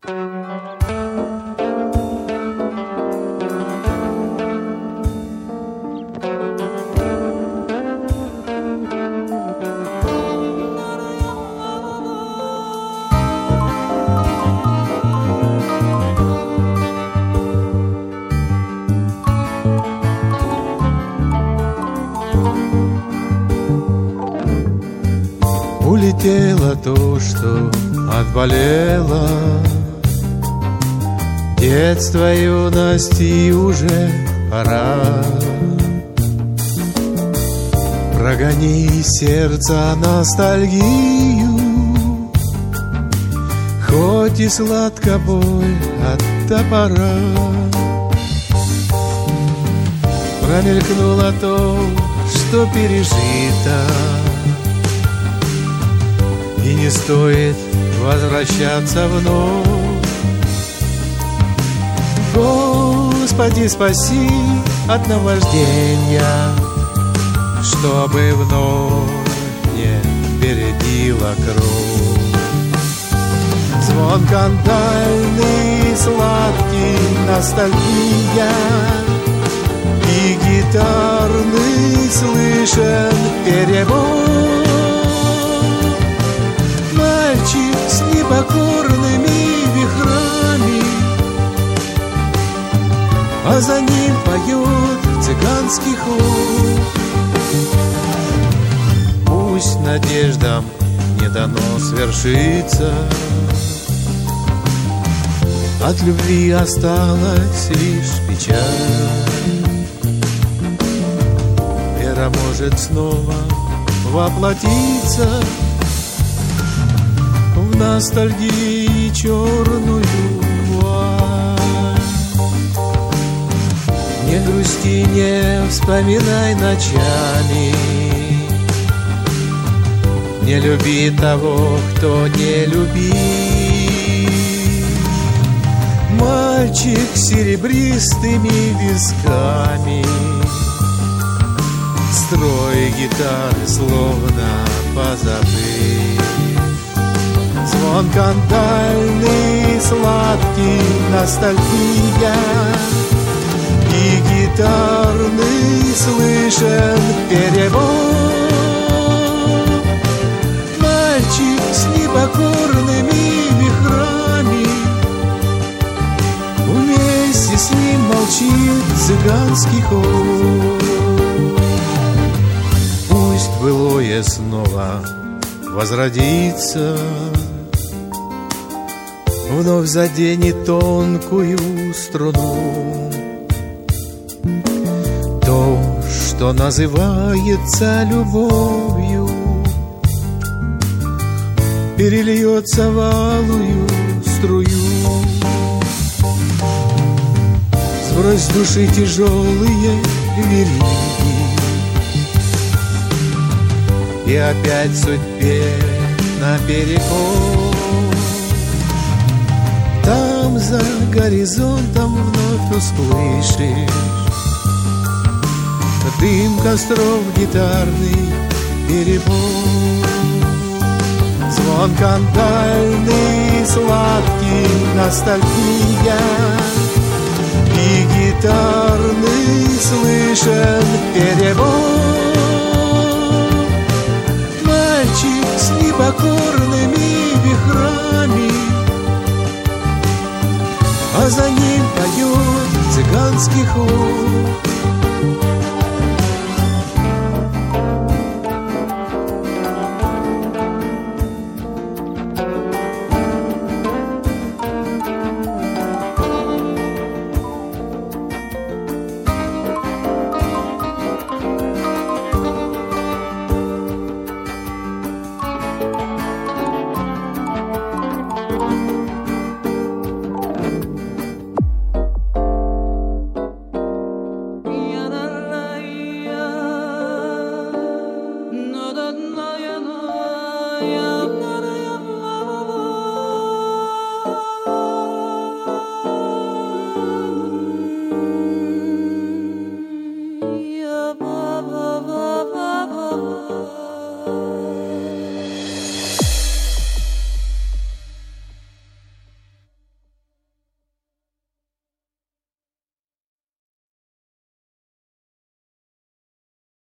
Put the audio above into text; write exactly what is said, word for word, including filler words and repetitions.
Улетело то, что отболело, детство, юность, и уже пора. Прогони из сердца ностальгию, хоть и сладко боль от топора. Промелькнуло то, что пережито, и не стоит возвращаться вновь. Господи, спаси от наваждения, чтобы вновь не бередила кровь. Звон кантальный, сладкий, ностальгия, и гитарный слышен перебор. Мальчик с непокорными вихрами, а за ним поет цыганский хор. Пусть надеждам не дано свершиться, от любви осталась лишь печаль. Вера может снова воплотиться в ностальгии черную вуаль. Не грусти, не вспоминай ночами, не люби того, кто не любит. Мальчик с серебристыми висками, строй гитары словно позабыт. Звон кантальный, сладкий, ностальгия, и гитарный слышен перебор. Мальчик с непокорными вихрами, вместе с ним молчит цыганский хор. Пусть былое снова возродится, вновь заденет тонкую струну. То, что называется любовью, перельется в алую струю. Сбрось с души тяжелые вериги, и опять судьбе наперекор. Там за горизонтом вновь услышишь дым костров, гитарный перебор. Звон кантальный, сладкий, ностальгия, и гитарный слышен перебор. Мальчик с непокорными вихрами, а за ним поет цыганский хор.